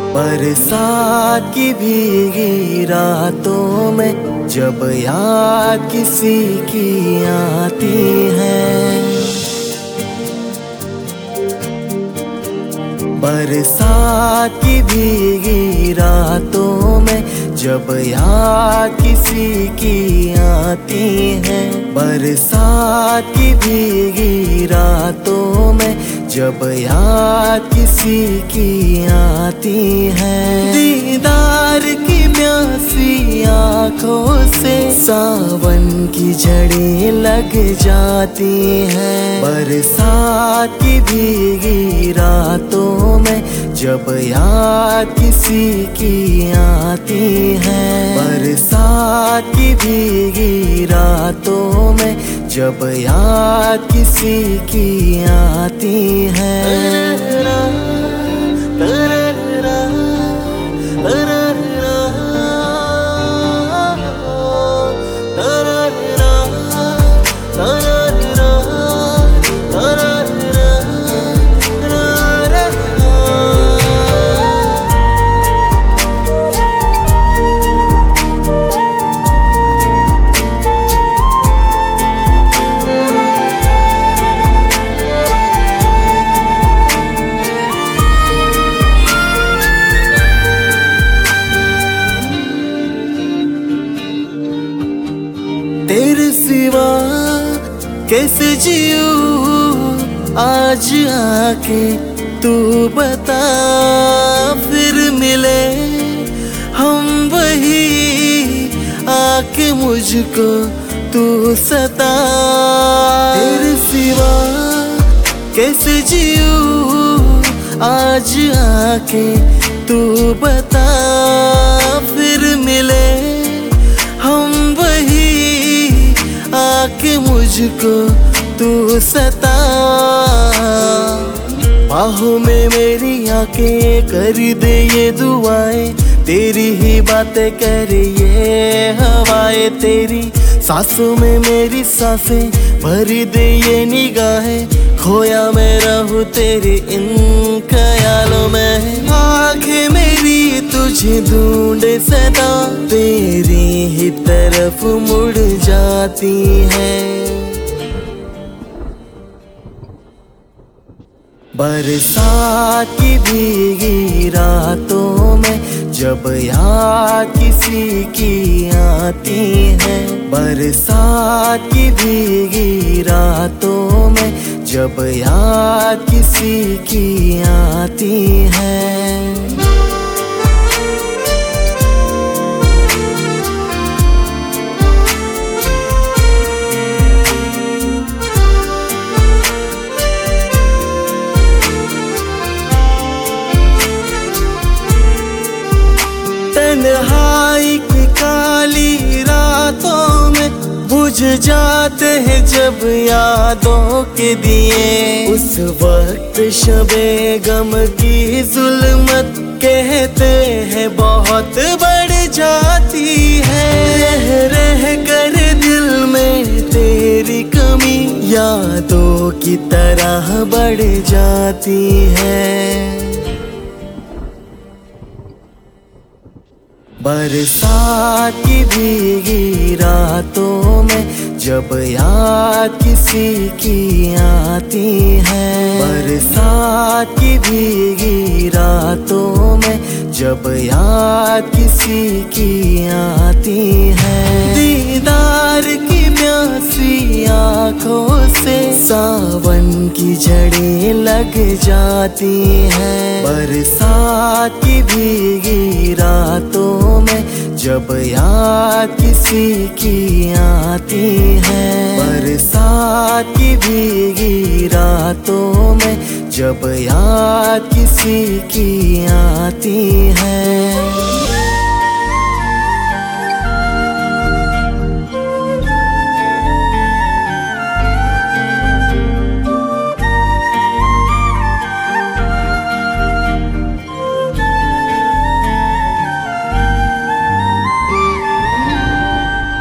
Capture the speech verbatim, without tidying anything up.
बरसात की भीगी रातों में जब याद किसी की आती है, बरसात की भीगी रातों में जब याद किसी की आती है, बरसात की भीगी रातों में जब याद किसी की आती है, दीदार की प्यासी आँखों से सावन की झड़ी लग जाती है, बरसात की भीगी रातों में जब याद किसी की आती है, बरसात की भीगी रातों में जब याद किसी की आती है। तेरे सिवा कैसे जियूं आज आके तू बता, फिर मिले हम वही आके मुझको तू सता। तेरे सिवा कैसे जियूं आज आके तू बता, फिर मिले हम वही आके मुझको तू सता। बाहों में मेरी आके कर दे ये दुआएं, तेरी ही बातें कर ये हवाएं, तेरी सांसों में मेरी सांसें भर दे ये निगाहें, खोया मैं रहूं तेरे इन ख्यालों में। आँखें मेरी तुझे ढूंढे सदा, तेरी ही तरफ मुड़ जाती है, बरसात की भीगी रातों में जब याद किसी की आती है, बरसात की भीगी रातों में जब याद किसी की आती है। तन्हाई की काली रातों में बुझ जाते हैं जब यादों के दिए, उस वक्त शबे गम की जुल्मत कहते हैं बहुत बढ़ जाती है। रह रह कर दिल में तेरी कमी यादों की तरह बढ़ जाती है, बरसात की भीगी रातों में जब याद किसी की आती है, बरसात की भीगी रातों में जब याद किसी की आती है, दीदार की प्यासी आँखों से सावन की झड़ी लग जाती है, बरसात की भीगी रातों में जब याद किसी की आती है, बरसात की भीगी रातों में जब याद किसी की आती है।